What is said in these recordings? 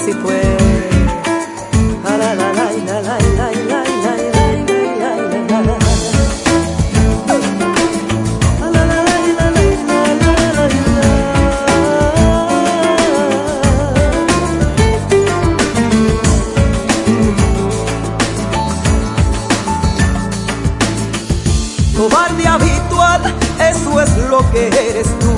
así fue. La, la, la, la, la, la, la, la, cobarde habitual, eso es lo que eres tú.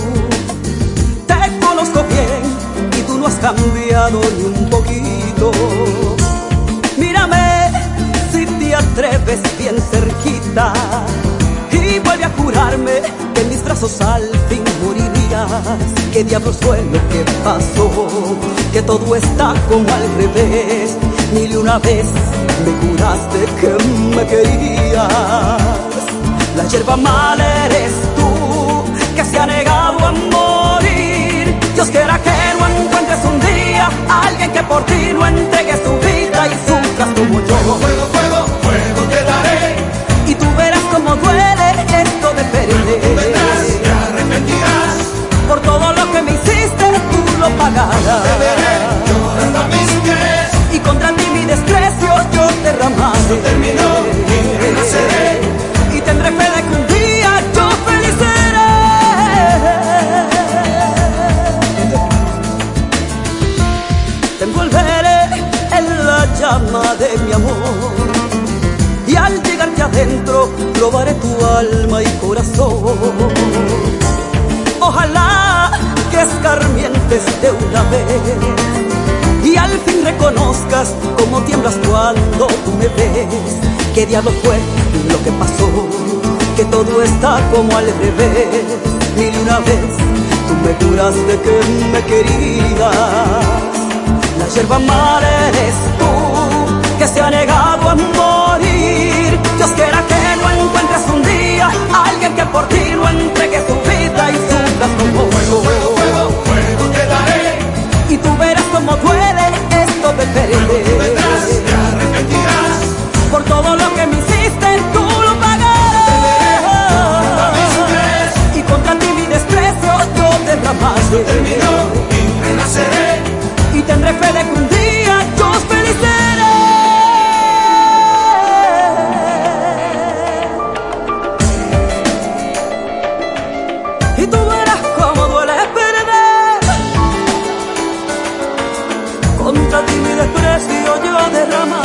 Te conozco bien y tú no has cambiado ni un poquito. Mírame si te atreves bien cerquita y vuelve a jurarme que en mis brazos al fin morirías. ¿Qué diablos fue lo que pasó? Que todo está como al revés. Mil y una vez me juraste que me querías. La hierba mala eres tú, que se ha negado a morir. Dios quiera que no encuentres un día a alguien que por ti no entregue su vida y sufras como yo. Fuego, fuego, fuego, fuego te daré. Y tú verás cómo duele esto de perder. Tú vendrás, te arrepentirás. Por todo lo que me hiciste, tú lo pagarás. Te veré llorando a mis pies. Y contra ti mi desprecio yo derramaré. Esto terminó y renaceré. Y tendré fe de que un día yo feliz seré. Te envolveré en la llama de mi amor, y al llegarte adentro probaré tu alma y corazón. Ojalá que escarmientes de una vez y al fin reconozcas cómo tiemblas cuando tú me ves. ¿Qué diablo fue lo que pasó? Que todo está como al revés. Mil y una vez tú me juraste que me querías. La hierba mala eres tú, que se ha negado a morir. Dios quiera que no encuentres un día a alguien que por ti no entregue su vida y sufras como Fuego, yo. fuego, fuego, fuego te daré. Y tú verás cómo duele esto de perder. Tú vendrás, te arrepentirás. Por todo lo que me hiciste, tú lo pagarás. Y contra ti mi desprecio yo derramaré. Terminó y renaceré. Y tendré fe de que un día yo feliz seré. Y tú verás cómo duele perder. Contra ti mi desprecio yo derramaré.